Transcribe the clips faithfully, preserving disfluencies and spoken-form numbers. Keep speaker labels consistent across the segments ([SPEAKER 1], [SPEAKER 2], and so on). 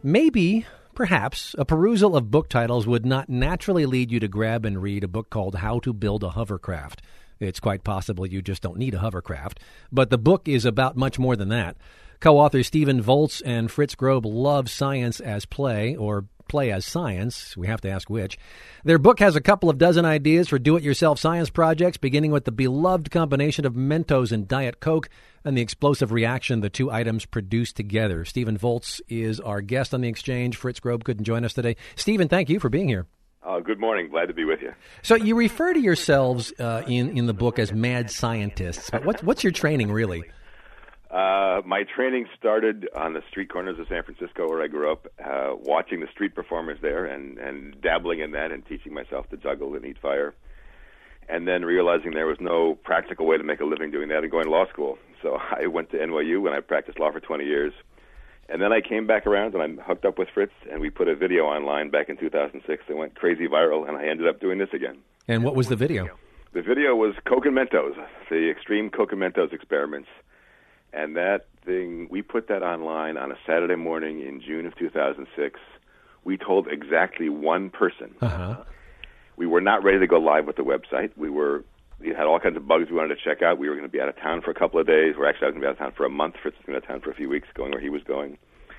[SPEAKER 1] Maybe, perhaps, a perusal of book titles would not naturally lead you to grab and read a book called How to Build a Hovercraft. It's quite possible you just don't need a hovercraft. But the book is about much more than that. Co-authors Stephen Volz and Fritz Grob love science as play, or play as science. We have to ask which. Their book has a couple of dozen ideas for do-it-yourself science projects, beginning with the beloved combination of Mentos and Diet Coke and the explosive reaction the two items produce together. Stephen Volz is our guest on The Exchange. Fritz Grob couldn't join us today. Stephen, thank you for being here.
[SPEAKER 2] Uh, good morning. Glad to be with you.
[SPEAKER 1] So you refer to yourselves uh, in, in the book as mad scientists. But what's, what's your training, really?
[SPEAKER 2] Uh, my training started on the street corners of San Francisco, where I grew up, uh, watching the street performers there and, and dabbling in that and teaching myself to juggle and eat fire. And then realizing there was no practical way to make a living doing that and going to law school. So I went to N Y U and I practiced law for twenty years. And then I came back around and I hooked up with Fritz, and we put a video online back in two thousand six that went crazy viral, and I ended up doing this again.
[SPEAKER 1] And what was the video?
[SPEAKER 2] The video was Coke and Mentos, the extreme Coke and Mentos experiments. And that thing, we put that online on a Saturday morning in June of two thousand six. We told exactly one person.
[SPEAKER 1] Uh-huh.
[SPEAKER 2] We were not ready to go live with the website. We were, we had all kinds of bugs we wanted to check out. We were going to be out of town for a couple of days. We're actually going to be out of town for a month. Fritz was going to be out of town for a few weeks, going where he was going.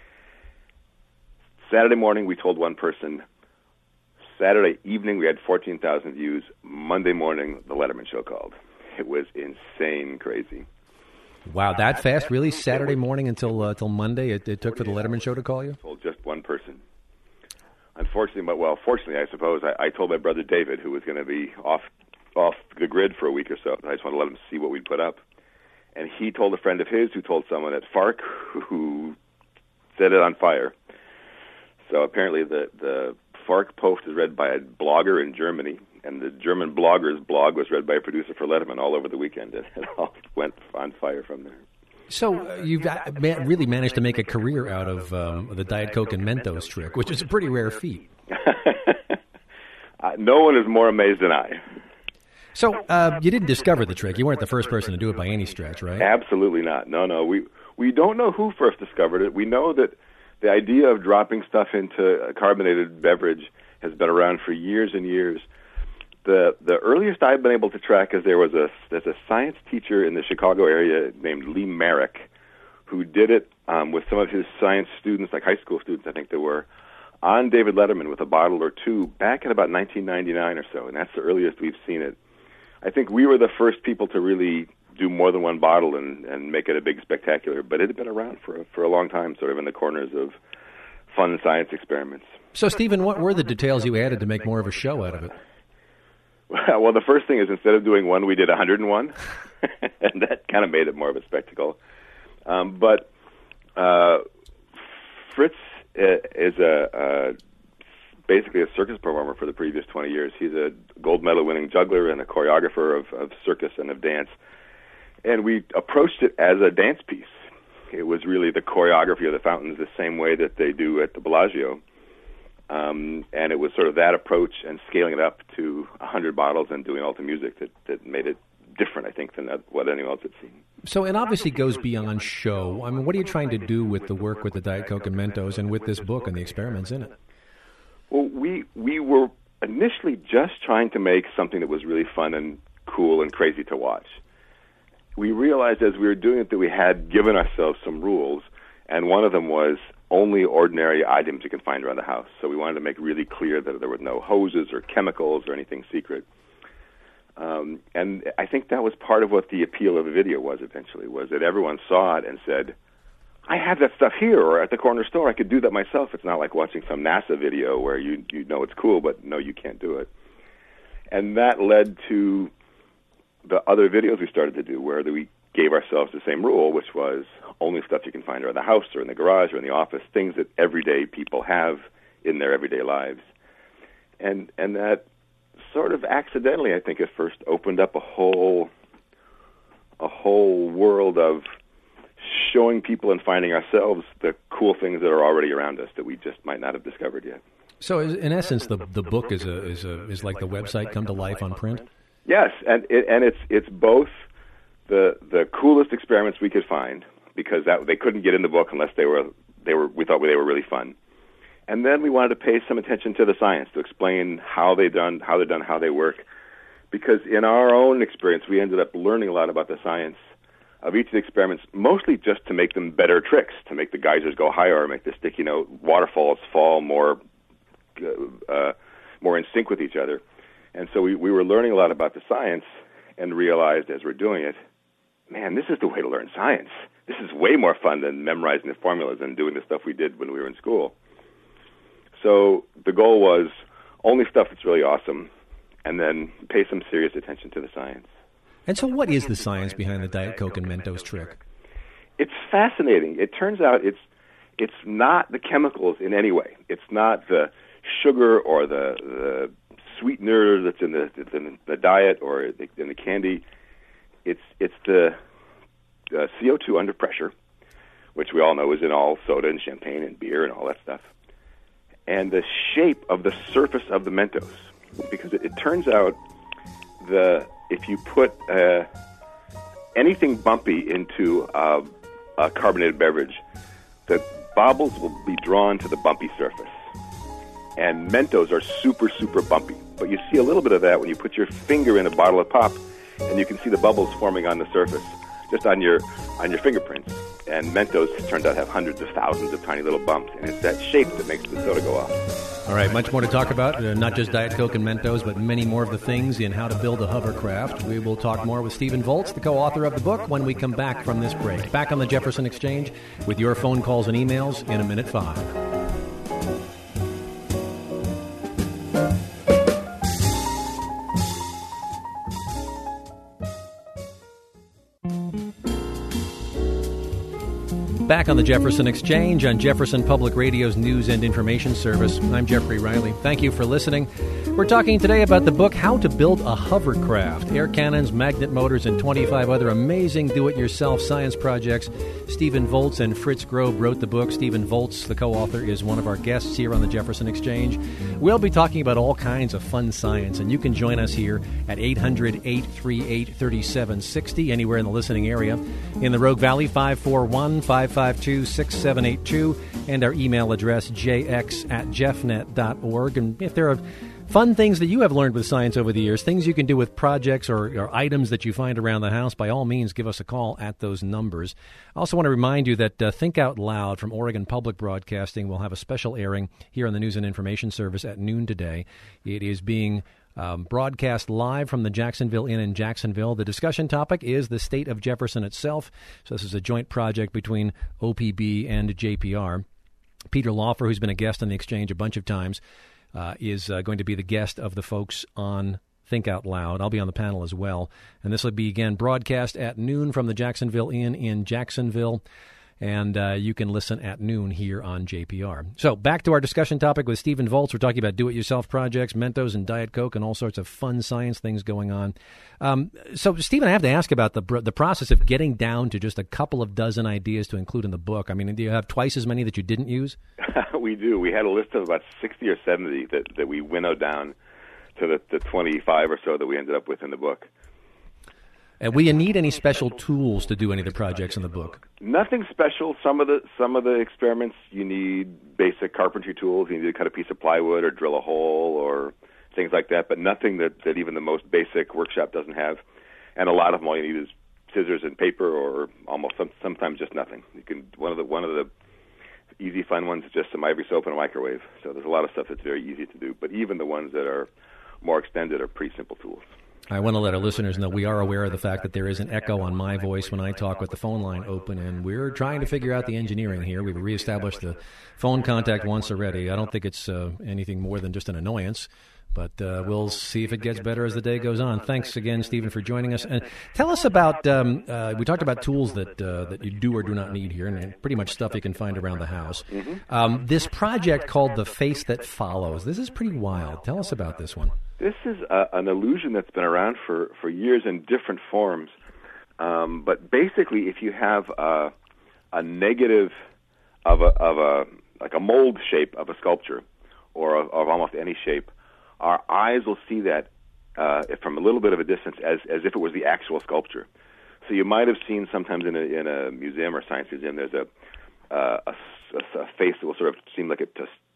[SPEAKER 2] Saturday morning, we told one person. Saturday evening, we had fourteen thousand views. Monday morning, the Letterman show called. It was insane crazy.
[SPEAKER 1] Wow, that fast? Really? Saturday morning until uh, till Monday it, it took for the Letterman show to call you?
[SPEAKER 2] I told just one person. Unfortunately, but well, fortunately, I suppose, I, I told my brother David, who was going to be off off the grid for a week or so. I just wanted to let him see what we'd put up. And he told a friend of his who told someone at FARC who set it on fire. So apparently the, the FARC post is read by a blogger in Germany, and the German blogger's blog was read by a producer for Letterman all over the weekend. It, it all went on fire from there.
[SPEAKER 1] So uh, you've uh, ma- really managed to make a career out of um, the Diet Coke and Mentos trick, which is a pretty rare feat.
[SPEAKER 2] uh, no one is more amazed than I.
[SPEAKER 1] So uh, you didn't discover the trick. You weren't the first person to do it by any stretch, right?
[SPEAKER 2] Absolutely not. No, no. We, we don't know who first discovered it. We know that the idea of dropping stuff into a carbonated beverage has been around for years and years. The the earliest I've been able to track is there was a there's a science teacher in the Chicago area named Lee Merrick who did it um, with some of his science students, like high school students, I think they were, on David Letterman with a bottle or two back in about nineteen ninety-nine or so, and that's the earliest we've seen it. I think we were the first people to really do more than one bottle and, and make it a big spectacular, but it had been around for a, for a long time, sort of in the corners of fun science experiments.
[SPEAKER 1] So, Stephen, what were the details you added to make more of a show out of it?
[SPEAKER 2] Well, the first thing is instead of doing one, we did one hundred one, and that kind of made it more of a spectacle. Um, but uh, Fritz is a, a basically a circus performer for the previous twenty years. He's a gold medal winning juggler and a choreographer of, of circus and of dance. And we approached it as a dance piece. It was really the choreography of the fountains the same way that they do at the Bellagio. Um, and it was sort of that approach and scaling it up to one hundred bottles and doing all the music that, that made it different, I think, than what anyone else had seen.
[SPEAKER 1] So it obviously goes beyond show. I mean, what are you trying to do with the work with the Diet Coke and Mentos and with this book and the experiments in it?
[SPEAKER 2] Well, we we were initially just trying to make something that was really fun and cool and crazy to watch. We realized as we were doing it that we had given ourselves some rules, and one of them was only ordinary items you can find around the house. So we wanted to make really clear that there were no hoses or chemicals or anything secret. Um, and I think that was part of what the appeal of the video was eventually, was that everyone saw it and said, I have that stuff here, or at the corner store, I could do that myself. It's not like watching some NASA video where you you know it's cool, but no, you can't do it. And that led to the other videos we started to do, where we gave ourselves the same rule, which was only stuff you can find around the house or in the garage or in the office, things that everyday people have in their everyday lives. And and that sort of accidentally, I think, at first opened up a whole a whole world of showing people and finding ourselves the cool things that are already around us that we just might not have discovered yet.
[SPEAKER 1] So, in essence, the the book is a is a is like the website come to life on print.
[SPEAKER 2] Yes, and it, and it's it's both the the coolest experiments we could find, because that they couldn't get in the book unless they were they were we thought they were really fun, And then we wanted to pay some attention to the science, to explain how they done, how they're done, how they work. Because in our own experience, we ended up learning a lot about the science of each of the experiments, mostly just to make them better tricks, to make the geysers go higher, or make the sticky note waterfalls fall more, uh, more in sync with each other. And so we, we were learning a lot about the science and realized as we're doing it, man, this is the way to learn science. This is way more fun than memorizing the formulas and doing the stuff we did when we were in school. So the goal was only stuff that's really awesome, and then pay some serious attention to the science.
[SPEAKER 1] And so what is the science behind the Diet Coke and Mentos trick?
[SPEAKER 2] It's fascinating. It turns out it's it's not the chemicals in any way. It's not the sugar or the, the sweetener that's in the, in the diet or in the candy. It's it's the uh, C O two under pressure, which we all know is in all soda and champagne and beer and all that stuff, and the shape of the surface of the Mentos. Because it, it turns out the if you put uh, anything bumpy into uh, a carbonated beverage, the bubbles will be drawn to the bumpy surface. And Mentos are super, super bumpy. But you see a little bit of that when you put your finger in a bottle of pop, and you can see the bubbles forming on the surface, just on your on your fingerprints. And Mentos turns out to have hundreds of thousands of tiny little bumps, and it's that shape that makes the soda go off.
[SPEAKER 1] All right, much more to talk about, uh, not just Diet Coke and Mentos, but many more of the things in how to build a hovercraft. We will talk more with Stephen Volz, the co-author of the book, when we come back from this break. Back on the Jefferson Exchange with your phone calls and emails in a minute five. Back on the Jefferson Exchange on Jefferson Public Radio's News and Information Service. I'm Jeffrey Riley. Thank you for listening. We're talking today about the book, How to Build a Hovercraft, air cannons, magnet motors, and twenty-five other amazing do-it-yourself science projects. Stephen Volz and Fritz Grobe wrote the book. Stephen Volz, the co-author, is one of our guests here on the Jefferson Exchange. We'll be talking about all kinds of fun science, and you can join us here at eight hundred, eight three eight, three seven six zero, anywhere in the listening area. In the Rogue Valley, five four one, five five two, six seven eight two, and our email address, j x at jeffnet dot org. And if there are fun things that you have learned with science over the years, things you can do with projects or, or items that you find around the house, by all means, give us a call at those numbers. I also want to remind you that uh, Think Out Loud from Oregon Public Broadcasting will have a special airing here on the News and Information Service at noon today. It is being Um, broadcast live from the Jacksonville Inn in Jacksonville. The discussion topic is the state of Jefferson itself. So this is a joint project between O P B and J P R. Peter Laufer, who's been a guest on the Exchange a bunch of times, uh, is uh, going to be the guest of the folks on Think Out Loud. I'll be on the panel as well. And this will be, again, broadcast at noon from the Jacksonville Inn in Jacksonville. And uh, you can listen at noon here on J P R. So back to our discussion topic with Stephen Volz. We're talking about do-it-yourself projects, Mentos and Diet Coke, and all sorts of fun science things going on. Um, so, Stephen, I have to ask about the the process of getting down to just a couple of dozen ideas to include in the book. I mean, do you have twice as many that you didn't use?
[SPEAKER 2] We do. We had a list of about sixty or seventy that, that we winnowed down to the, the twenty-five or so that we ended up with in the book.
[SPEAKER 1] And will you need any special tools to do any of the projects in the book?
[SPEAKER 2] Nothing special. Some of the some of the experiments you need basic carpentry tools. You need to cut a piece of plywood or drill a hole or things like that. But nothing that, that even the most basic workshop doesn't have. And a lot of them, all you need is scissors and paper, or almost some, sometimes just nothing. You can one of the one of the easy fun ones is just some ivory soap and a microwave. So there's a lot of stuff that's very easy to do. But even the ones that are more extended are pretty simple tools.
[SPEAKER 1] I want to let our listeners know we are aware of the fact that there is an echo on my voice when I talk with the phone line open, and we're trying to figure out the engineering here. We've reestablished the phone contact once already. I don't think it's uh, anything more than just an annoyance, but uh, we'll see if it gets better as the day goes on. Thanks again, Stephen, for joining us. And tell us about, um, uh, we talked about tools that uh, that you do or do not need here, and pretty much stuff you can find around the house. Um, this project called The Face That Follows, this is pretty wild. Tell us about this one.
[SPEAKER 2] This is a, an illusion that's been around for, for years in different forms. Um, but basically, if you have a, a negative of a, of a like a mold shape of a sculpture, or of, of almost any shape, our eyes will see that uh, from a little bit of a distance as as if it was the actual sculpture. So you might have seen sometimes in a, in a museum or science museum, there's a, uh, a, a face that will sort of seem like it just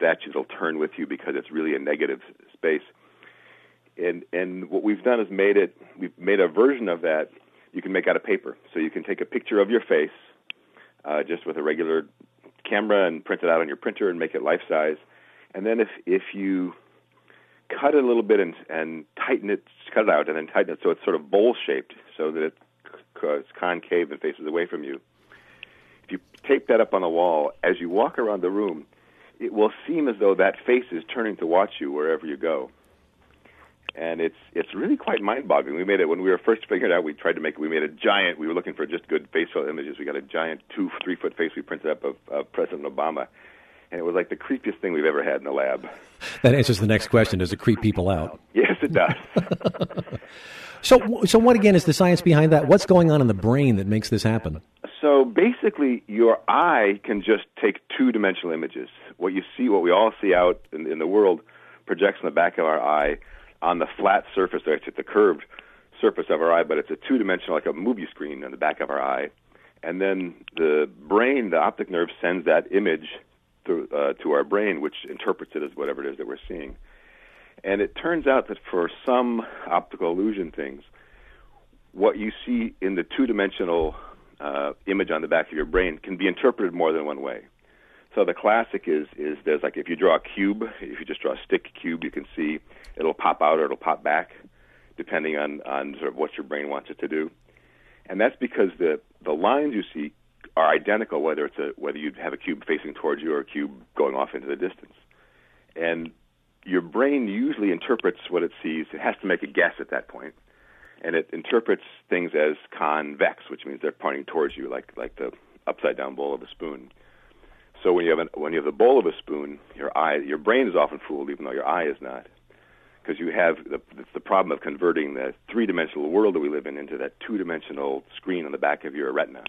[SPEAKER 2] at you, it'll turn with you because it's really a negative space. And and what we've done is made it, we've made a version of that you can make out of paper. So you can take a picture of your face uh, just with a regular camera and print it out on your printer and make it life-size. And then if, if you cut it a little bit and, and tighten it, cut it out and then tighten it so it's sort of bowl-shaped so that it's concave and faces away from you. If you tape that up on the wall, as you walk around the room, it will seem as though that face is turning to watch you wherever you go. And it's it's really quite mind-boggling. We made it when we were first figuring it out. We tried to make it. We made a giant. We were looking for just good facial images. We got a giant two, three foot face we printed up of, of President Obama, and it was like the creepiest thing we've ever had in the lab.
[SPEAKER 1] That answers the next question: does it creep people out?
[SPEAKER 2] Yes, it does.
[SPEAKER 1] so, so what again is the science behind that? What's going on in the brain that makes this happen?
[SPEAKER 2] So basically, your eye can just take two-dimensional images. What you see, what we all see out in, in the world, projects on the back of our eye on the flat surface. It's the curved surface of our eye, but it's a two-dimensional, like a movie screen on the back of our eye. And then the brain, the optic nerve, sends that image to, uh, to our brain, which interprets it as whatever it is that we're seeing. And it turns out that for some optical illusion things, what you see in the two-dimensional uh, image on the back of your brain can be interpreted more than one way. So the classic is, is there's like if you draw a cube, if you just draw a stick cube, you can see it'll pop out or it'll pop back, depending on, on sort of what your brain wants it to do. And that's because the, the lines you see are identical, whether it's a, whether you have a cube facing towards you or a cube going off into the distance. And your brain usually interprets what it sees. It has to make a guess at that point. And it interprets things as convex, which means they're pointing towards you, like like the upside-down bowl of a spoon. So when you have an, when you have the bowl of a spoon, your eye, your brain is often fooled, even though your eye is not, because you have the, it's the problem of converting the three-dimensional world that we live in into that two-dimensional screen on the back of your retina.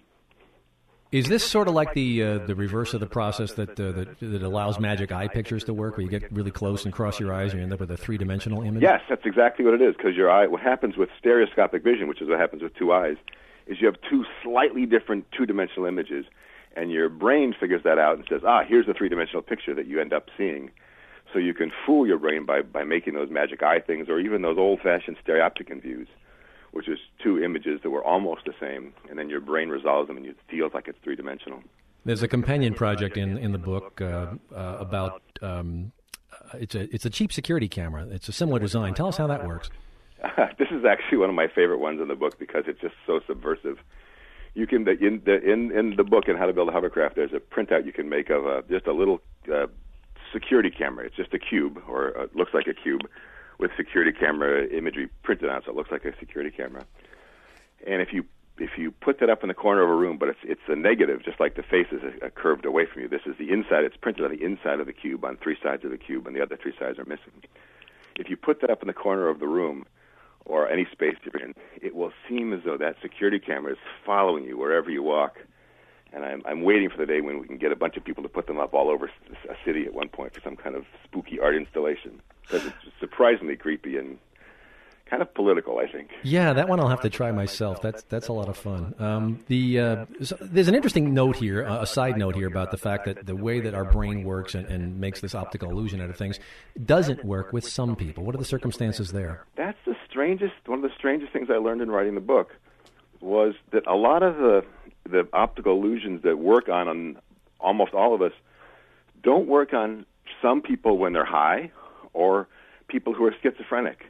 [SPEAKER 1] Is this sort of like the uh, the reverse of the process that, uh, that that allows magic eye pictures to work, where you get really close and cross your eyes and you end up with a three-dimensional image?
[SPEAKER 2] Yes, that's exactly what it is, because your eye, what happens with stereoscopic vision, which is what happens with two eyes, is you have two slightly different two-dimensional images, and your brain figures that out and says, ah, here's the three-dimensional picture that you end up seeing. So you can fool your brain by, by making those magic eye things, or even those old-fashioned stereopticon views, which is two images that were almost the same, and then your brain resolves them and it feels like it's three-dimensional.
[SPEAKER 1] There's a companion project in, in the book uh, uh, about, um, uh, it's a it's a cheap security camera. It's a similar design. Tell us how that works.
[SPEAKER 2] Uh, this is actually one of my favorite ones in the book because it's just so subversive. You can, in the, in, in the book, in How to Build a Hovercraft, there's a printout you can make of a, just a little uh, security camera. It's just a cube, or uh, looks like a cube, with security camera imagery printed on it, so it looks like a security camera. And if you if you put that up in the corner of a room, but it's it's a negative, just like the face is a, a curved away from you. This is the inside. It's printed on the inside of the cube, on three sides of the cube, and the other three sides are missing. If you put that up in the corner of the room, or any space you're in, it will seem as though that security camera is following you wherever you walk. And I'm, I'm waiting for the day when we can get a bunch of people to put them up all over a city at one point for some kind of spooky art installation. Because it's surprisingly creepy and kind of political, I think.
[SPEAKER 1] Yeah, that one I'll have to try myself. That's that's a lot of fun. Um, the uh, so there's an interesting note here, uh, a side note here about the fact that the way that our brain works and, and makes this optical illusion out of things doesn't work with some people. What are the circumstances there?
[SPEAKER 2] That's the strangest, one of the strangest things I learned in writing the book was that a lot of the the optical illusions that work on, on almost all of us don't work on some people when they're high or people who are schizophrenic.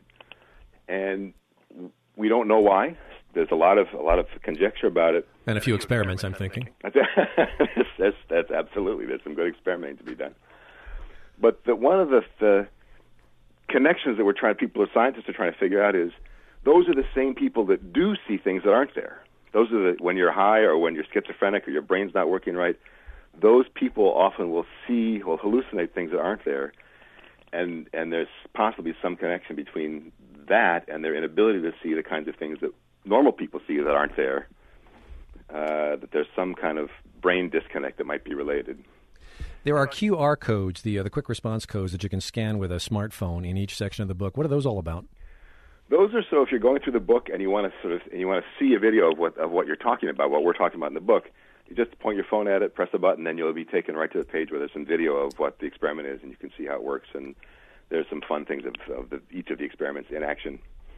[SPEAKER 2] And we don't know why. There's a lot of a lot of conjecture about it.
[SPEAKER 1] And a few experiments, I'm thinking.
[SPEAKER 2] that's, that's, that's absolutely. There's some good experimenting to be done. But the, one of the, the connections that we're trying, people, scientists are trying to figure out is those are the same people that do see things that aren't there. Those are the, when you're high or when you're schizophrenic or your brain's not working right, those people often will see, will hallucinate things that aren't there. And and there's possibly some connection between that and their inability to see the kinds of things that normal people see that aren't there, uh, that there's some kind of brain disconnect that might be related.
[SPEAKER 1] There are Q R codes, the uh, the quick response codes that you can scan with a smartphone in each section of the book. What are those all about?
[SPEAKER 2] Those are so if you're going through the book and you want to sort of and you want to see a video of what of what you're talking about, what we're talking about in the book, You just point your phone at it, press a button, then you'll be taken right to the page where there's some video of what the experiment is, and you can see how it works. And there's some fun things of, of the, each of the experiments in action.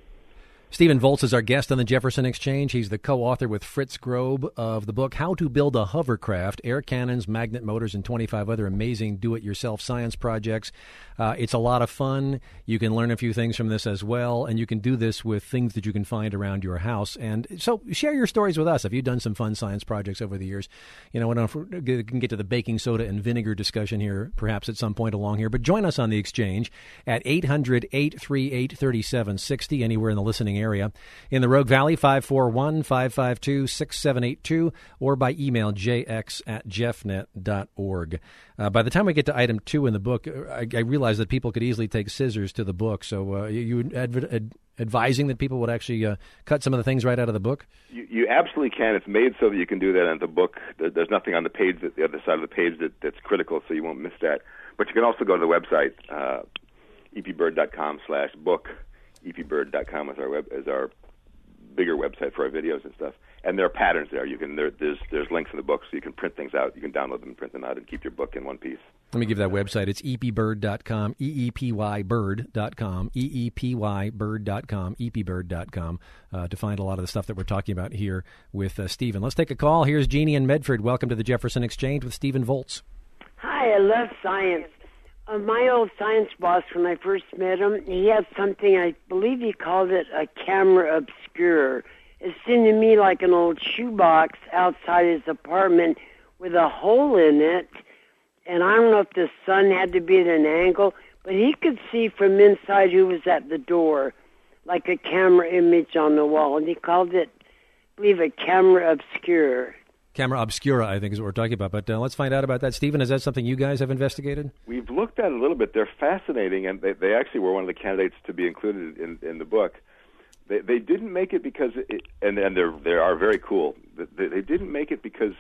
[SPEAKER 1] Stephen Volz is our guest on the Jefferson Exchange. He's the co-author with Fritz Grobe of the book How to Build a Hovercraft, Air Cannons, Magnet Motors, and twenty-five other amazing do-it-yourself science projects. Uh, it's a lot of fun. You can learn a few things from this as well, and you can do this with things that you can find around your house. And so share your stories with us. Have you done some fun science projects over the years? You know, I don't know if we can get to the baking soda and vinegar discussion here, perhaps at some point along here, but join us on the Exchange at eight hundred, eight three eight, three seven six zero, anywhere in the listening area. area. In the Rogue Valley, five four one, five five two, six seven eight two, or by email, j x at jeffnet dot org. Uh, by the time we get to item two in the book, I, I realized that people could easily take scissors to the book. So uh, you, you adv- ad- advising that people would actually uh, cut some of the things right out of the book?
[SPEAKER 2] You, you absolutely can. It's made so that you can do that in the book. There, there's nothing on the page, that, the other side of the page, that, that's critical, so you won't miss that. But you can also go to the website, uh, e p bird dot com slash book. e p bird dot com is our web is our bigger website for our videos and stuff. And there are patterns there. You can there, there's there's links in the book, so you can print things out. You can download them and print them out and keep your book in one piece.
[SPEAKER 1] Let me give that website. It's e p bird dot com, E E P Y bird dot com, E E P Y bird dot com, E P bird dot com, uh, to find a lot of the stuff that we're talking about here with uh, Stephen. Let's take a call. Here's Jeannie in Medford. Welcome to the Jefferson Exchange with Stephen Volz.
[SPEAKER 3] Hi, I love science. Uh, my old science boss, when I first met him, he had something, I believe he called it a camera obscura. It seemed to me like an old shoebox outside his apartment with a hole in it. And I don't know if the sun had to be at an angle, but he could see from inside who was at the door, like a camera image on the wall. And he called it, I believe, a camera obscura.
[SPEAKER 1] Camera obscura, I think, is what we're talking about. But uh, let's find out about that. Stephen, is that something you guys have investigated?
[SPEAKER 2] We've looked at it a little bit. They're fascinating, and they, they actually were one of the candidates to be included in, in the book. They, they didn't make it because, it, and, and they're, they are very cool, they, they didn't make it because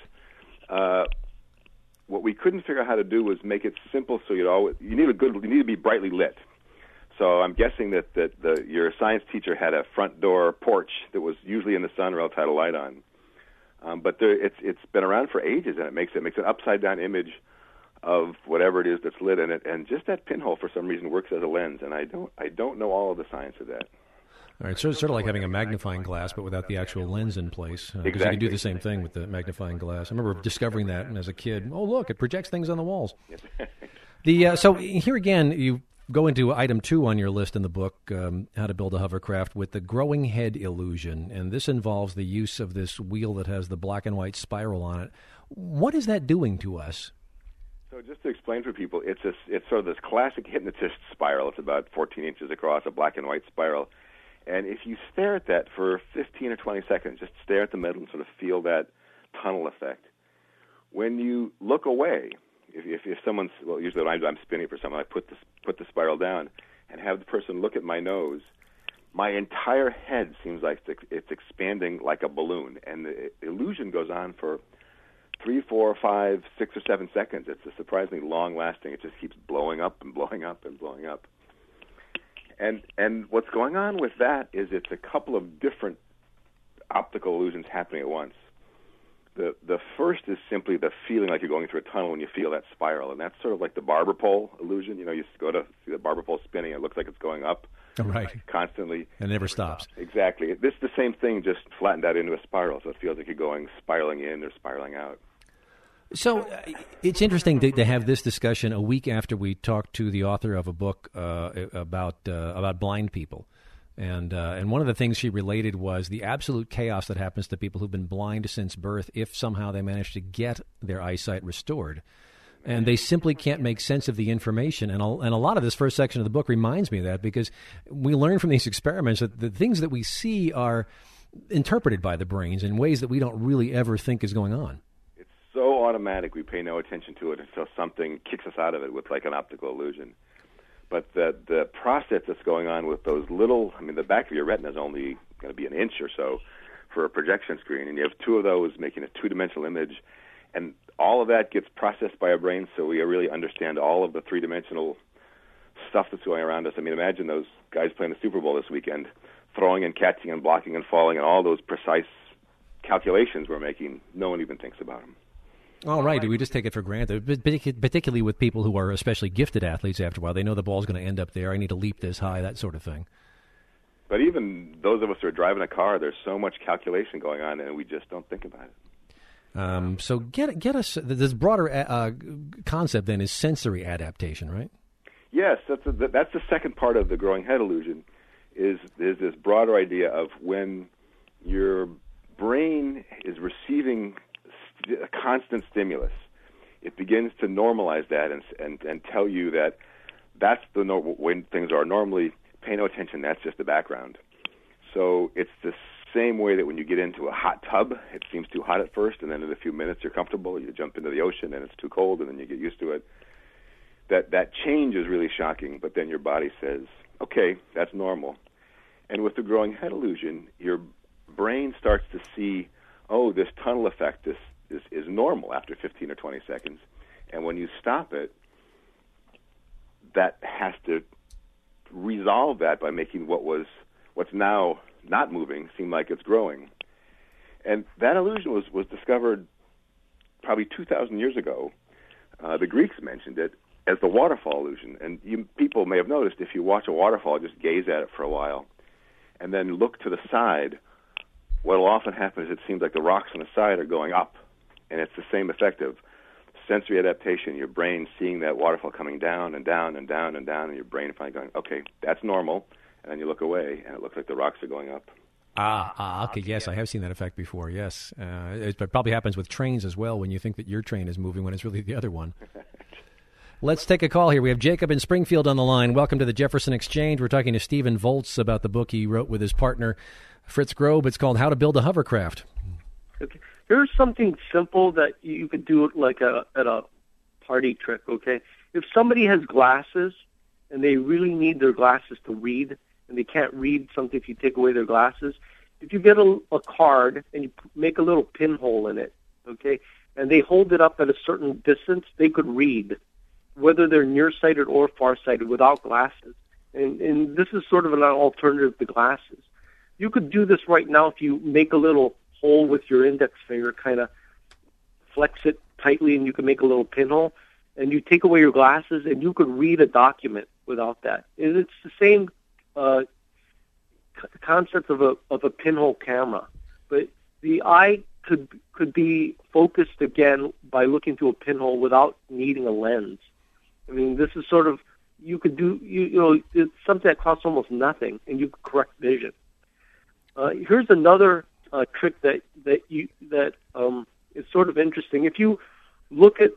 [SPEAKER 2] uh, what we couldn't figure out how to do was make it simple so you'd always, you need a good, you need to be brightly lit. So I'm guessing that, that the, your science teacher had a front door porch that was usually in the sun or else had a light on. Um, but there, it's it's been around for ages, and it makes it makes an upside down image of whatever it is that's lit in it, and just that pinhole for some reason works as a lens, and I don't I don't know all of the science of that.
[SPEAKER 1] All right, so it's sort of like having a magnifying glass, but without the actual lens in place. Because uh,
[SPEAKER 2] exactly.
[SPEAKER 1] You can do the same thing with the magnifying glass. I remember discovering that as a kid. Oh, look, it projects things on the walls. the uh, so here again, you go into item two on your list in the book, um, How to Build a Hovercraft, with the growing head illusion. And this involves the use of this wheel that has the black and white spiral on it. What is that doing to us?
[SPEAKER 2] So just to explain for people, it's a, it's sort of this classic hypnotist spiral. It's about fourteen inches across, a black and white spiral. And if you stare at that for fifteen or twenty seconds, just stare at the middle and sort of feel that tunnel effect. When you look away, If, if if someone's, well, usually when I'm, I'm spinning for someone, I put the, put the spiral down and have the person look at my nose, my entire head seems like it's, it's expanding like a balloon. And the illusion goes on for three, four, five, six, or seven seconds. It's a surprisingly long-lasting. It just keeps blowing up and blowing up and blowing up. And and what's going on with that is it's a couple of different optical illusions happening at once. The the first is simply the feeling like you're going through a tunnel when you feel that spiral, and that's sort of like the barber pole illusion. You know, you go to see the barber pole spinning, it looks like it's going up
[SPEAKER 1] right.
[SPEAKER 2] constantly.
[SPEAKER 1] And it never stops.
[SPEAKER 2] Exactly. This is the same thing, just flattened out into a spiral, so it feels like you're going spiraling in or spiraling out.
[SPEAKER 1] So uh, it's interesting to, to have this discussion a week after we talked to the author of a book uh, about uh, about blind people. And uh, and one of the things she related was the absolute chaos that happens to people who've been blind since birth if somehow they manage to get their eyesight restored. And they simply can't make sense of the information. And a, and a lot of this first section of the book reminds me of that, because we learn from these experiments that the things that we see are interpreted by the brains in ways that we don't really ever think is going on.
[SPEAKER 2] It's so automatic, we pay no attention to it until something kicks us out of it with like an optical illusion. But the the process that's going on with those little, I mean, the back of your retina is only going to be an inch or so for a projection screen, and you have two of those making a two-dimensional image, and all of that gets processed by our brains so we really understand all of the three-dimensional stuff that's going around us. I mean, imagine those guys playing the Super Bowl this weekend, throwing and catching and blocking and falling, and all those precise calculations we're making. No one even thinks about them.
[SPEAKER 1] All right. Do we just take it for granted, particularly with people who are especially gifted athletes after a while? They know the ball's going to end up there. I need to leap this high, that sort of thing.
[SPEAKER 2] But even those of us who are driving a car, there's so much calculation going on, and we just don't think about it.
[SPEAKER 1] Um, so get get us this broader uh, concept then is sensory adaptation, right?
[SPEAKER 2] Yes, that's a, that's the second part of the growing head illusion. Is is this broader idea of when your brain is receiving st- a constant stimulus, it begins to normalize that and and, and tell you that that's the no- when things are normally. Pay no attention. That's just the background. So it's the same way that when you get into a hot tub, it seems too hot at first, and then in a few minutes you're comfortable. You jump into the ocean, and it's too cold, and then you get used to it. That that change is really shocking, but then your body says, okay, that's normal. And with the growing head illusion, your brain starts to see, oh, this tunnel effect is, is, is normal after fifteen or twenty seconds. And when you stop it, that has to resolve that by making what was what's now not moving seem like it's growing. And that illusion was, was discovered probably two thousand years ago. Uh, the Greeks mentioned it as the waterfall illusion. And you, people may have noticed if you watch a waterfall, just gaze at it for a while, and then look to the side, what will often happen is it seems like the rocks on the side are going up. And it's the same effect of sensory adaptation, your brain seeing that waterfall coming down and down and down and down, and your brain finally going, okay, that's normal. And then you look away, and it looks like the rocks are going up.
[SPEAKER 1] Ah, ah okay, yes, I have seen that effect before, yes. Uh, it probably happens with trains as well when you think that your train is moving when it's really the other one. Let's take a call here. We have Jacob in Springfield on the line. Welcome to the Jefferson Exchange. We're talking to Stephen Volz about the book he wrote with his partner, Fritz Grob. It's called How to Build a Hovercraft.
[SPEAKER 4] Okay. Here's something simple that you could do like a, at a party trick, okay? If somebody has glasses and they really need their glasses to read, and they can't read something if you take away their glasses, if you get a, a card and you make a little pinhole in it, okay, and they hold it up at a certain distance, they could read, whether they're nearsighted or farsighted without glasses. And, and this is sort of an alternative to glasses. You could do this right now if you make a little hole with your index finger, kind of flex it tightly, and you can make a little pinhole, and you take away your glasses, and you could read a document without that. And it's the same uh, c- concept of a of a pinhole camera, but the eye could could be focused again by looking through a pinhole without needing a lens. I mean, this is sort of you could do you, you know it's something that costs almost nothing, and you could correct vision. Uh, here's another uh, trick that that you that um, is sort of interesting. If you look at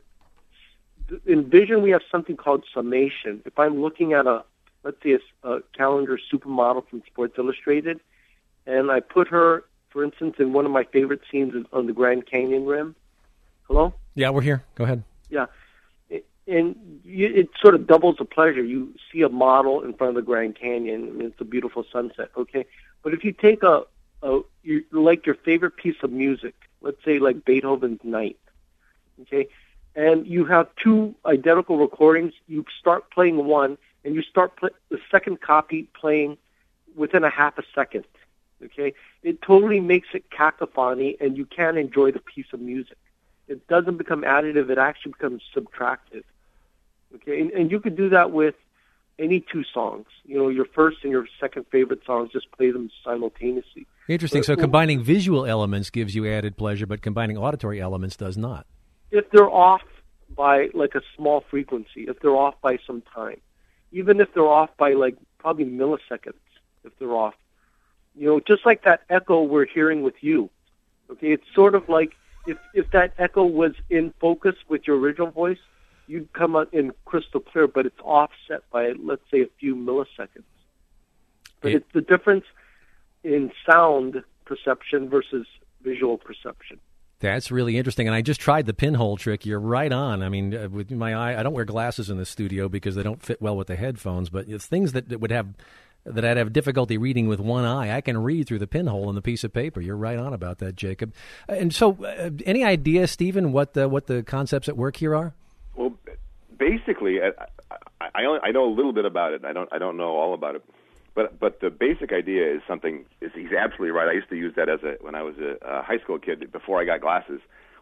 [SPEAKER 4] in vision, we have something called summation. If I'm looking at a let's say a, a calendar supermodel from Sports Illustrated, and I put her, for instance, in one of my favorite scenes on the Grand Canyon Rim. Hello?
[SPEAKER 1] Yeah, we're here. Go ahead.
[SPEAKER 4] Yeah. And you, it sort of doubles the pleasure. You see a model in front of the Grand Canyon. I mean, it's a beautiful sunset, okay? But if you take a, a you, like your favorite piece of music, let's say like Beethoven's Ninth, okay, and you have two identical recordings, you start playing one, and you start play, the second copy playing within a half a second, okay? It totally makes it cacophony, and you can't enjoy the piece of music. It doesn't become additive. It actually becomes subtractive. Okay, and, and you could do that with any two songs. You know, your first and your second favorite songs, just play them simultaneously.
[SPEAKER 1] Interesting. But, so combining visual elements gives you added pleasure, but combining auditory elements does not.
[SPEAKER 4] If they're off by like a small frequency, if they're off by some time, even if they're off by like probably milliseconds, if they're off, you know, just like that echo we're hearing with you. Okay, it's sort of like if if that echo was in focus with your original voice, you'd come out in crystal clear, but it's offset by, let's say, a few milliseconds. But it, it's the difference in sound perception versus visual perception.
[SPEAKER 1] That's really interesting, and I just tried the pinhole trick. You're right on. I mean, uh, with my eye, I don't wear glasses in the studio because they don't fit well with the headphones, but it's things that, that would have that I'd have difficulty reading with one eye, I can read through the pinhole in the piece of paper. You're right on about that, Jacob. And so, uh, any idea, Stephen, what the, what the concepts at work here are?
[SPEAKER 2] Well, basically, I, I, only, I know a little bit about it. I don't I don't know all about it, but but the basic idea is something. Is he's absolutely right. I used to use that as a when I was a, a high school kid before I got glasses.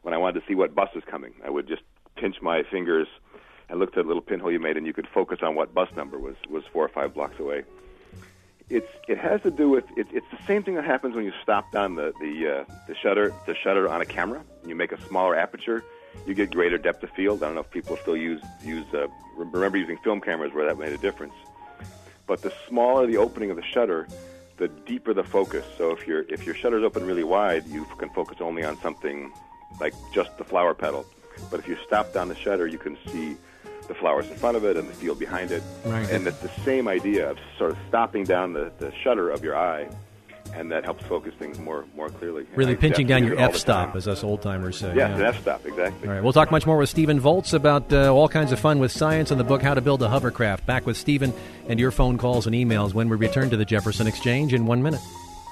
[SPEAKER 2] when I wanted to see what bus was coming. I would just pinch my fingers and look at the little pinhole you made, and you could focus on what bus number was, was four or five blocks away. It's it has to do with it, it's the same thing that happens when you stop down the the uh, the shutter the shutter on a camera. You make a smaller aperture, you get greater depth of field. I don't know if people still use use uh, remember using film cameras where that made a difference. But the smaller the opening of the shutter, the deeper the focus. So if your if your shutter's open really wide, you can focus only on something like just the flower petal. But if you stop down the shutter, you can see the flowers in front of it and the field behind it.
[SPEAKER 1] Right.
[SPEAKER 2] And it's the same idea of sort of stopping down the, the shutter of your eye, and that helps focus things more more clearly.
[SPEAKER 1] Really
[SPEAKER 2] I
[SPEAKER 1] pinching down your
[SPEAKER 2] f-stop,
[SPEAKER 1] as us old-timers say.
[SPEAKER 2] Yeah,
[SPEAKER 1] yeah.
[SPEAKER 2] an f-stop, exactly.
[SPEAKER 1] All right, we'll talk much more with Stephen Volz about uh, all kinds of fun with science and the book How to Build a Hovercraft. Back with Stephen and your phone calls and emails when we return to the Jefferson Exchange in one minute.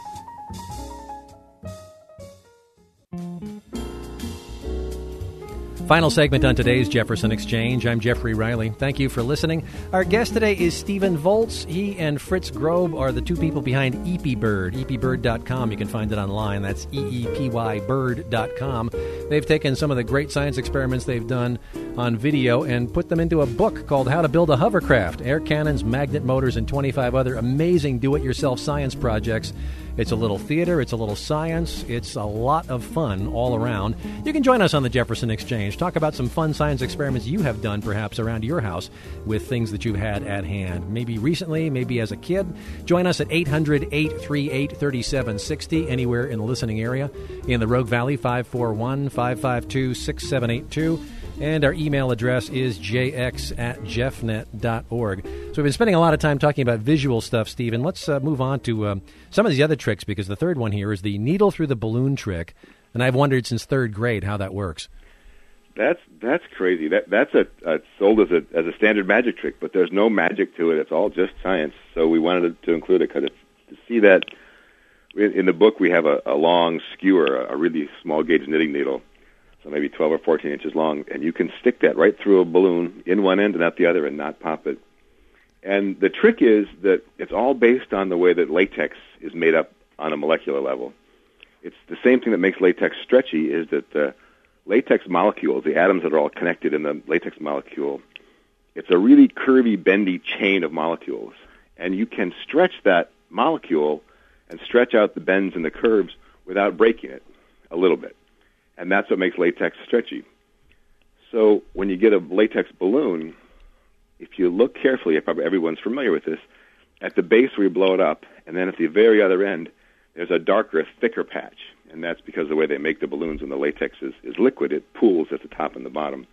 [SPEAKER 1] Final segment on today's Jefferson Exchange. I'm Jeffrey Riley. Thank you for listening. Our guest today is Stephen Volz. He and Fritz Grob are the two people behind EePyBird, E P bird dot com. You can find it online. That's E E P Y bird dot com. They've taken some of the great science experiments they've done on video and put them into a book called How to Build a Hovercraft, air cannons, magnet motors, and twenty-five other amazing do-it-yourself science projects. It's a little theater, it's a little science, it's a lot of fun all around. You can join us on the Jefferson Exchange. Talk about some fun science experiments you have done perhaps around your house with things that you've had at hand. Maybe recently, maybe as a kid. Join us at eight hundred, eight three eight, three seven six zero anywhere in the listening area. In the Rogue Valley, five four one, five five two, six seven eight two. And our email address is j x at jeffnet dot org. So we've been spending a lot of time talking about visual stuff, Stephen. Let's uh, move on to um, some of these other tricks, because the third one here is the needle through the balloon trick. And I've wondered since third grade how that works.
[SPEAKER 2] That's that's crazy. That that's a it's sold as a as a standard magic trick, but there's no magic to it. It's all just science. So we wanted to include it because to see that in, in the book we have a, a long skewer, a really small gauge knitting needle. So maybe twelve or fourteen inches long, and you can stick that right through a balloon in one end and out the other and not pop it. And the trick is that it's all based on the way that latex is made up on a molecular level. It's the same thing that makes latex stretchy is that the latex molecules, the atoms that are all connected in the latex molecule, it's a really curvy, bendy chain of molecules. And you can stretch that molecule and stretch out the bends and the curves without breaking it a little bit. And that's what makes latex stretchy. So when you get a latex balloon, if you look carefully, probably everyone's familiar with this, at the base where you blow it up, and then at the very other end, there's a darker, thicker patch. And that's because the way they make the balloons when the latex is, is liquid, it pools at the top and the bottom.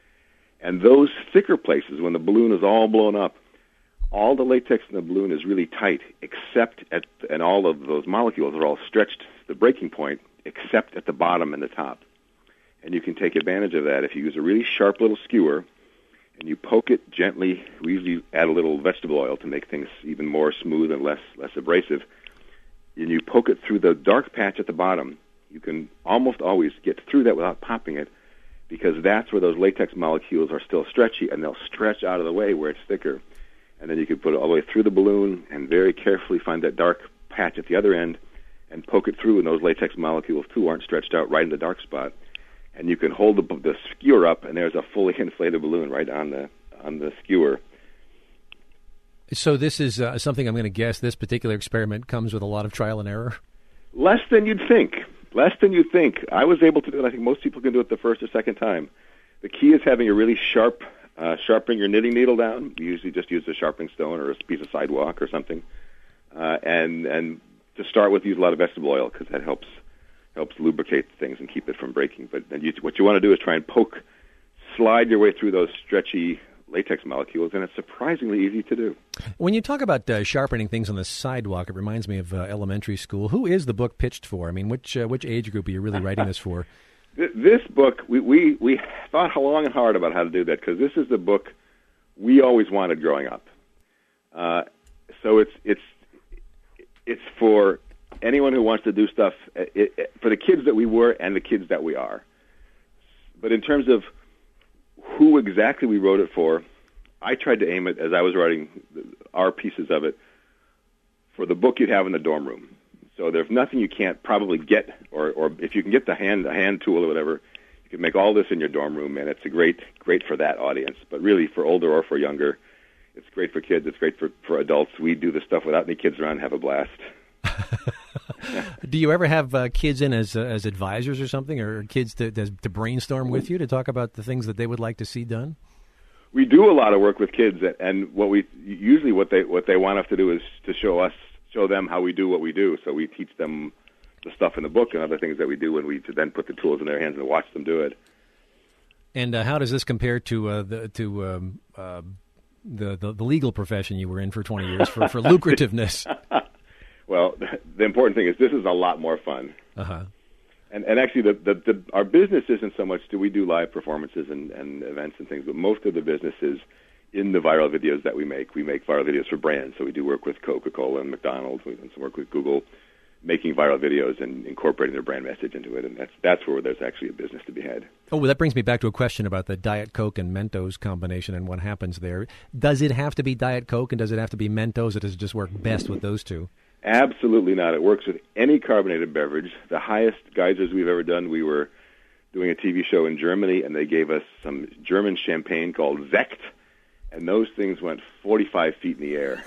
[SPEAKER 2] And those thicker places, when the balloon is all blown up, all the latex in the balloon is really tight, except at, and all of those molecules are all stretched to the breaking point, except at the bottom and the top. And you can take advantage of that if you use a really sharp little skewer and you poke it gently. We usually add a little vegetable oil to make things even more smooth and less less abrasive. And you poke it through the dark patch at the bottom. You can almost always get through that without popping it, because that's where those latex molecules are still stretchy, and they'll stretch out of the way where it's thicker. And then you can put it all the way through the balloon and very carefully find that dark patch at the other end and poke it through, and those latex molecules, too, aren't stretched out right in the dark spot. And you can hold the, the skewer up, and there's a fully inflated balloon right on the on the skewer.
[SPEAKER 1] So this is uh, something I'm going to guess this particular experiment comes with a lot of trial and error?
[SPEAKER 2] Less than you'd think. Less than you'd think. I was able to do it. I think most people can do it the first or second time. The key is having a really sharp, uh, sharpening your knitting needle down. You usually just use a sharpening stone or a piece of sidewalk or something. Uh, and and to start with, use a lot of vegetable oil, because that helps helps lubricate things and keep it from breaking. But then you, what you want to do is try and poke, slide your way through those stretchy latex molecules, and it's surprisingly easy to do.
[SPEAKER 1] When you talk about uh, sharpening things on the sidewalk, it reminds me of uh, elementary school. Who is the book pitched for? I mean, which uh, which age group are you really writing this for?
[SPEAKER 2] This book, we, we, we thought long and hard about how to do that, because this is the book we always wanted growing up. Uh, so it's it's it's for anyone who wants to do stuff, it, it, for the kids that we were and the kids that we are. But in terms of who exactly we wrote it for, I tried to aim it, as I was writing our pieces of it, for the book you'd have in the dorm room. So there's nothing you can't probably get, or, or if you can get the hand a hand tool or whatever, You can make all this in your dorm room, and it's a great, great for that audience. But really, for older or for younger, it's great for kids. It's great for, for adults. We do the stuff without any kids around and have a blast.
[SPEAKER 1] Do you ever have uh, kids in as uh, as advisors or something, or kids to, to to brainstorm with you to talk about the things that they would like to see done?
[SPEAKER 2] We do a lot of work with kids, and what we usually what they what they want us to do is to show us show them how we do what we do. So we teach them the stuff in the book and other things that we do, and we to then put the tools in their hands and watch them do it.
[SPEAKER 1] And uh, how does this compare to uh, the to um, uh, the, the the legal profession you were in for twenty years for for lucrativeness?
[SPEAKER 2] Well, the important thing is this is a lot more fun.
[SPEAKER 1] Uh-huh.
[SPEAKER 2] And and actually, the, the, the our business isn't so much do we do live performances and, and events and things, but most of the business is in the viral videos that we make. We make viral videos for brands, so we do work with Coca-Cola and McDonald's. We've done some work with Google, making viral videos and incorporating their brand message into it, and that's that's where there's actually a business to be had.
[SPEAKER 1] Oh, well, that brings me back to a question about the Diet Coke and Mentos combination and what happens there. Does it have to be Diet Coke and does it have to be Mentos, or does it just work best with those two?
[SPEAKER 2] Absolutely not. It works with any carbonated beverage. The highest geysers we've ever done, we were doing a T V show in Germany, and they gave us some German champagne called Sekt, and those things went forty-five feet in the air.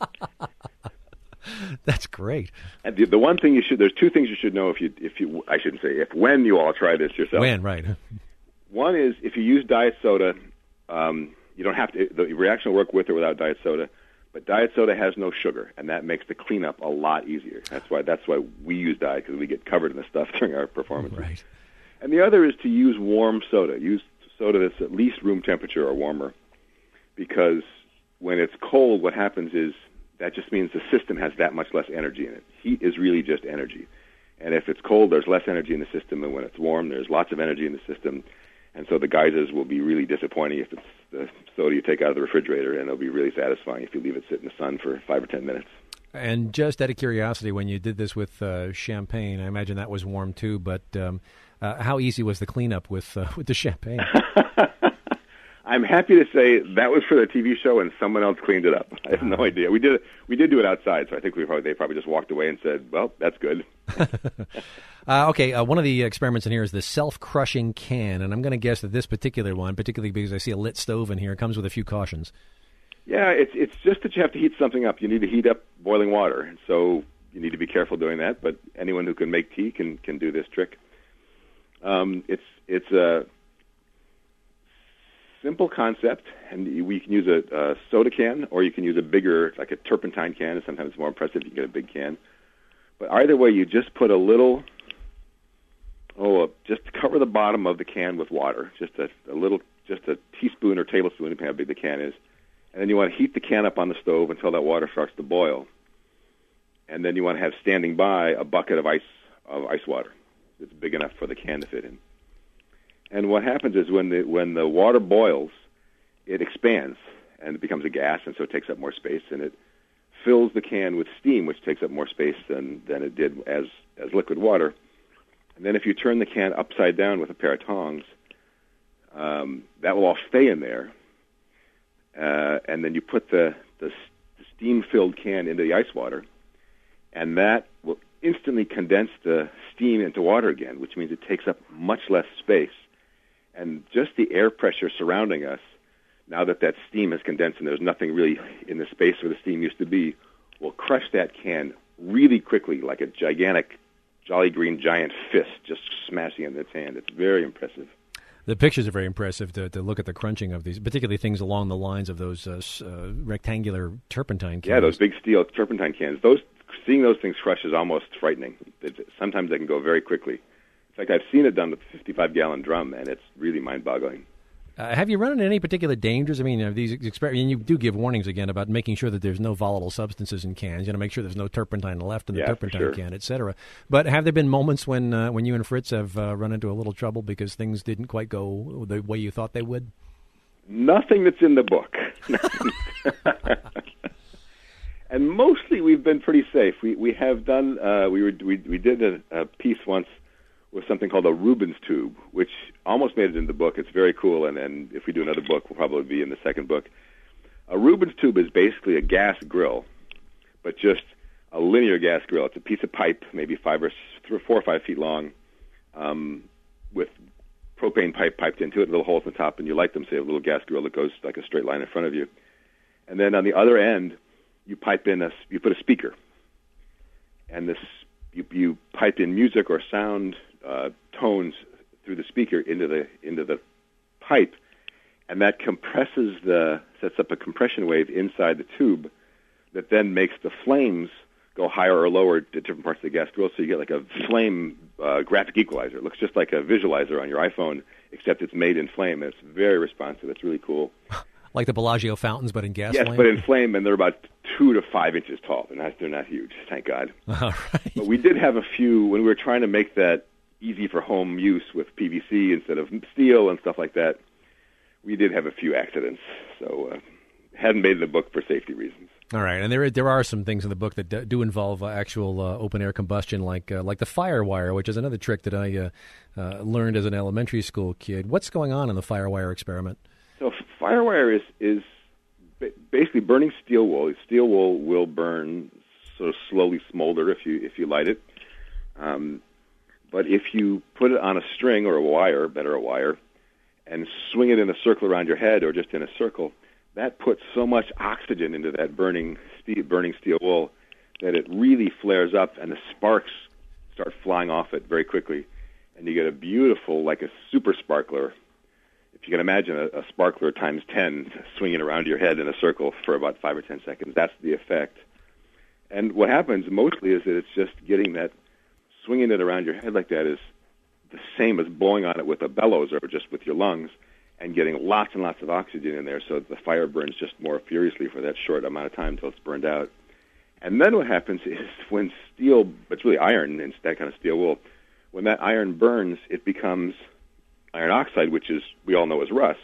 [SPEAKER 1] That's great.
[SPEAKER 2] And the, the one thing you should, there's two things you should know if you, if you, I shouldn't say if, when you all try this yourself.
[SPEAKER 1] When, right.
[SPEAKER 2] One is if you use diet soda, um, you don't have to, the reaction will work with or without diet soda. But diet soda has no sugar, and that makes the cleanup a lot easier. That's why that's why we use diet, because we get covered in the stuff during our performances.
[SPEAKER 1] Right.
[SPEAKER 2] And the other is to use warm soda. Use soda that's at least room temperature or warmer, because when it's cold, what happens is that just means the system has that much less energy in it. Heat is really just energy. And if it's cold, there's less energy in the system, and when it's warm, there's lots of energy in the system. And so the geysers will be really disappointing if it's the soda you take out of the refrigerator, and it'll be really satisfying if you leave it sit in the sun for five or ten minutes.
[SPEAKER 1] And just out of curiosity, when you did this with uh, champagne, I imagine that was warm too, but um, uh, how easy was the cleanup with uh, with the champagne?
[SPEAKER 2] I'm happy to say that was for the T V show, and someone else cleaned it up. I have no idea. We did we did do it outside, so I think we probably, they probably just walked away and said, well, that's good.
[SPEAKER 1] uh, okay, uh, one of the experiments in here is the self-crushing can, and I'm going to guess that this particular one, particularly because I see a lit stove in here, comes with a few cautions.
[SPEAKER 2] Yeah, it's it's just that you have to heat something up. You need to heat up boiling water, and so you need to be careful doing that, but anyone who can make tea can, can do this trick. Um, it's it's a simple concept, and we can use a, a soda can, or you can use a bigger, like a turpentine can. Sometimes it's more impressive. You can get a big can. But either way, you just put a little, oh, uh, just cover the bottom of the can with water, just a, a little, just a teaspoon or tablespoon, depending on how big the can is. And then you want to heat the can up on the stove until that water starts to boil. And then you want to have standing by a bucket of ice of ice water that's big enough for the can to fit in. And what happens is when the when the water boils, it expands and it becomes a gas, and so it takes up more space, and it fills the can with steam, which takes up more space than, than it did as, as liquid water. And then if you turn the can upside down with a pair of tongs, um, that will all stay in there. Uh, and then you put the, the, the steam-filled can into the ice water, and that will instantly condense the steam into water again, which means it takes up much less space. And just the air pressure surrounding us, now that that steam has condensed and there's nothing really in the space where the steam used to be, will crush that can really quickly, like a gigantic Jolly Green Giant fist just smashing it in its hand. It's very impressive.
[SPEAKER 1] The pictures are very impressive to, to look at the crunching of these, particularly things along the lines of those uh, uh, rectangular turpentine cans.
[SPEAKER 2] Yeah, those big steel turpentine cans. Those seeing those things crush is almost frightening. It, sometimes they can go very quickly. In fact, I've seen it done with a fifty-five gallon drum, and it's really mind-boggling.
[SPEAKER 1] Uh, have you run into any particular dangers? I mean, are these exper- and you do give warnings again about making sure that there's no volatile substances in cans. You know, make sure there's no turpentine left in the
[SPEAKER 2] yeah,
[SPEAKER 1] turpentine
[SPEAKER 2] sure.
[SPEAKER 1] can, et cetera. But have there been moments when uh, when you and Fritz have uh, run into a little trouble because things didn't quite go the way you thought they would?
[SPEAKER 2] Nothing that's in the book. And mostly we've been pretty safe. We we have done uh, we were we we did a, a piece once with something called a Rubens tube, which almost made it in the book. It's very cool, and, and if we do another book, we'll probably be in the second book. A Rubens tube is basically a gas grill, but just a linear gas grill. It's a piece of pipe, maybe five or three, four or five feet long, um, with propane pipe piped into it, little holes in the top, and you light them, say, a little gas grill that goes like a straight line in front of you. And then on the other end, you pipe in a, you put a speaker. And this, you, you pipe in music or sound uh, tones through the speaker into the into the pipe, and that compresses the, sets up a compression wave inside the tube that then makes the flames go higher or lower at different parts of the gas grill, so you get like a flame uh, graphic equalizer. It looks just like a visualizer on your iPhone, except it's made in flame, and it's very responsive. It's really cool.
[SPEAKER 1] Like the Bellagio fountains, but in gas
[SPEAKER 2] yes,
[SPEAKER 1] flame?
[SPEAKER 2] but in flame, and they're about two to five inches tall. They're not, they're not huge, thank God.
[SPEAKER 1] All right.
[SPEAKER 2] But we did have a few, when we were trying to make that easy for home use with P V C instead of steel and stuff like that, we did have a few accidents. So uh, hadn't made the book for safety reasons.
[SPEAKER 1] All right, and there there are some things in the book that do, do involve uh, actual uh, open-air combustion, like uh, like the FireWire, which is another trick that I uh, uh, learned as an elementary school kid. What's going on in the FireWire experiment?
[SPEAKER 2] So FireWire is is basically burning steel wool. Steel wool will burn sort of slowly smolder if you if you light it. Um, but if you put it on a string or a wire, better a wire, and swing it in a circle around your head or just in a circle, that puts so much oxygen into that burning steel, burning steel wool that it really flares up and the sparks start flying off it very quickly. And you get a beautiful, like a super sparkler. If you can imagine a, a sparkler times ten swinging around your head in a circle for about five or ten seconds, that's the effect. And what happens mostly is that it's just getting that, swinging it around your head like that is the same as blowing on it with a bellows or just with your lungs, and getting lots and lots of oxygen in there so that the fire burns just more furiously for that short amount of time until it's burned out. And then what happens is when steel, it's really iron and that kind of steel wool, when that iron burns, it becomes iron oxide, which is, we all know is rust.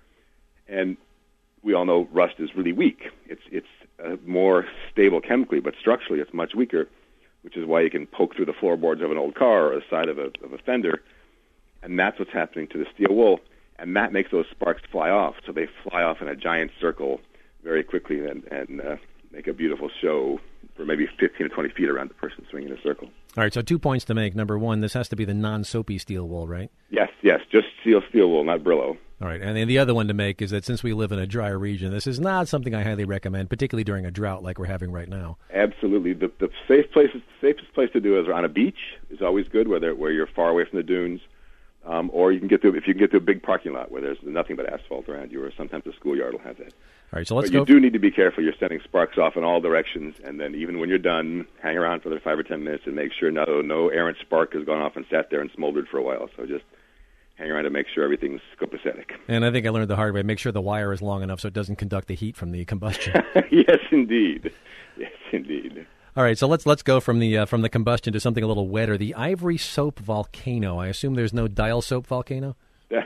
[SPEAKER 2] And we all know rust is really weak. It's, it's uh, more stable chemically, but structurally it's much weaker, which is why you can poke through the floorboards of an old car or the side of a, of a fender. And that's what's happening to the steel wool. And that makes those sparks fly off. So they fly off in a giant circle very quickly and, and uh, make a beautiful show for maybe fifteen to twenty feet around the person swinging a circle.
[SPEAKER 1] All right, so two points to make. Number one, this has to be the non-soapy steel wool, right?
[SPEAKER 2] Yes, yes, just steel steel wool, not Brillo.
[SPEAKER 1] All right, and then the other one to make is that since we live in a dry region, this is not something I highly recommend, particularly during a drought like we're having right now.
[SPEAKER 2] Absolutely. The, the safe places, the safest place to do is on a beach is always good, whether where you're far away from the dunes. Um, or you can get to if you can get to a big parking lot where there's nothing but asphalt around you, or sometimes a schoolyard will have that.
[SPEAKER 1] All right, so let's
[SPEAKER 2] but
[SPEAKER 1] go.
[SPEAKER 2] You do need to be careful. You're sending sparks off in all directions, and then even when you're done, hang around for the five or ten minutes and make sure no no errant spark has gone off and sat there and smoldered for a while. So just hang around to make sure everything's copacetic.
[SPEAKER 1] And I think I learned the hard way. Make sure the wire is long enough so it doesn't conduct the heat from the combustion.
[SPEAKER 2] Yes, indeed. Yes, indeed.
[SPEAKER 1] All right, so let's let's go from the uh, from the combustion to something a little wetter. The Ivory Soap Volcano. I assume there's no dial soap volcano?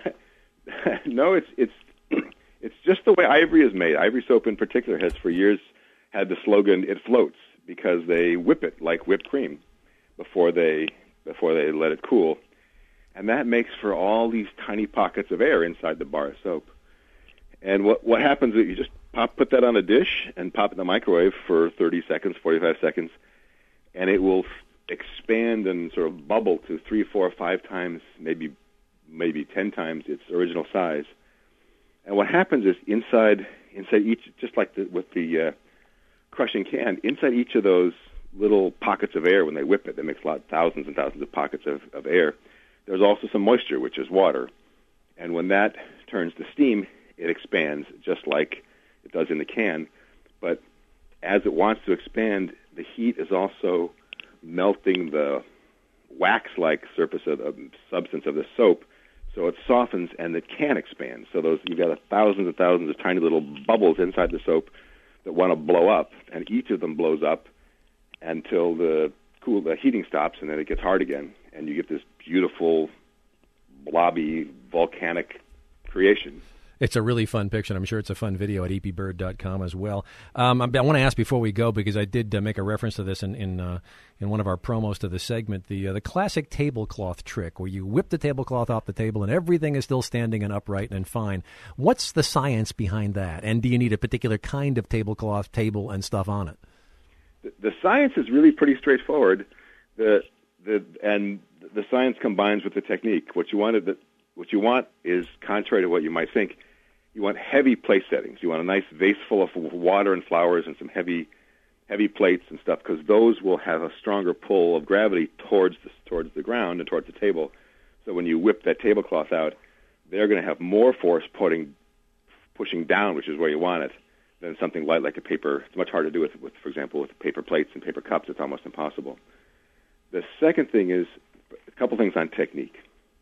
[SPEAKER 2] No, it's it's it's just the way ivory is made. Ivory soap in particular has for years had the slogan "It floats" because they whip it like whipped cream before they before they let it cool, and that makes for all these tiny pockets of air inside the bar of soap. And what what happens is you just pop put that on a dish and pop it in the microwave for thirty seconds, forty-five seconds, and it will expand and sort of bubble to three, four, five times, maybe maybe ten times its original size. And what happens is inside inside each, just like the, with the uh, crushing can, inside each of those little pockets of air, when they whip it, they make a lot, thousands and thousands of pockets of, of air. There's also some moisture, which is water. And when that turns to steam, it expands just like it does in the can. But as it wants to expand, the heat is also melting the wax-like surface of the substance of the soap, so it softens and it can expand. So those you've got thousands and thousands of tiny little bubbles inside the soap that want to blow up, and each of them blows up until the cool the heating stops, and then it gets hard again, and you get this beautiful, blobby, volcanic creation.
[SPEAKER 1] It's a really fun picture. I'm sure it's a fun video at e p bird dot com as well. Um, I, I want to ask before we go, because I did uh, make a reference to this in in, uh, in one of our promos to the segment, the uh, the classic tablecloth trick where you whip the tablecloth off the table and everything is still standing and upright and fine. What's the science behind that? And do you need a particular kind of tablecloth table and stuff on it?
[SPEAKER 2] The, the science is really pretty straightforward. The the and the science combines with the technique. What you wanted, the, what you want is, contrary to what you might think, you want heavy place settings. You want a nice vase full of water and flowers and some heavy heavy plates and stuff, because those will have a stronger pull of gravity towards the, towards the ground and towards the table. So when you whip that tablecloth out, they're going to have more force putting, pushing down, which is where you want it, than something light like a paper. It's much harder to do with, with, for example, with paper plates and paper cups. It's almost impossible. The second thing is a couple things on technique.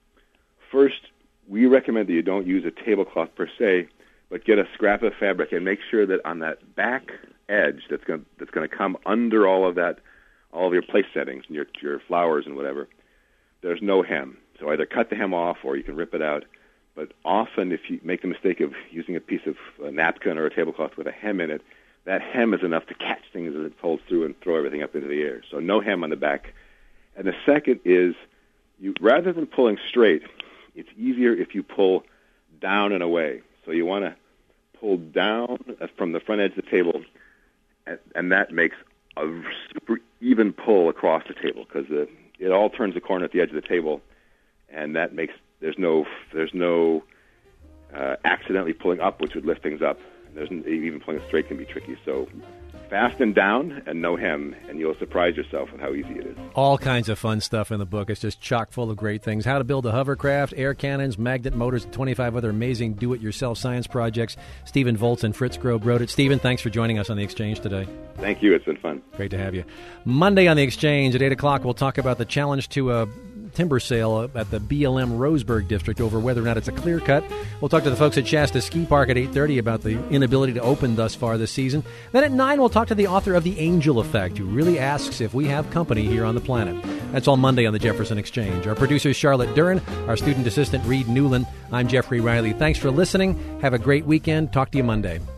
[SPEAKER 2] First, we recommend that you don't use a tablecloth per se, but get a scrap of fabric and make sure that on that back edge that's going that's going to come under all of that, all of your place settings and your your flowers and whatever, there's no hem. So either cut the hem off or you can rip it out. But often, if you make the mistake of using a piece of a napkin or a tablecloth with a hem in it, that hem is enough to catch things as it pulls through and throw everything up into the air. So no hem on the back. And the second is, you rather than pulling straight, it's easier if you pull down and away. So you want to pull down from the front edge of the table, and, and that makes a super even pull across the table, because it all turns the corner at the edge of the table, and that makes there's no there's no uh, accidentally pulling up, which would lift things up. There's even pulling it straight can be tricky. So fast and down and no hem, and you'll surprise yourself with how easy it is.
[SPEAKER 1] All kinds of fun stuff in the book. It's just chock full of great things. How to build a hovercraft, air cannons, magnet motors, and twenty-five other amazing do-it-yourself science projects. Stephen Volz and Fritz Grobe wrote it. Stephen, thanks for joining us on The Exchange today.
[SPEAKER 2] Thank you. It's been fun.
[SPEAKER 1] Great to have you. Monday on The Exchange at eight o'clock, we'll talk about the challenge to a timber sale at the B L M Roseburg district over whether or not it's a clear cut. We'll talk to the folks at Shasta Ski Park at eight thirty about the inability to open thus far this season. Then at nine, we'll talk to the author of The Angel Effect, who really asks if we have company here on the planet. That's all Monday on the Jefferson Exchange. Our producer is Charlotte Dern, our student assistant Reed Newland. I'm Jeffrey Riley. Thanks for listening. Have a great weekend. Talk to you Monday.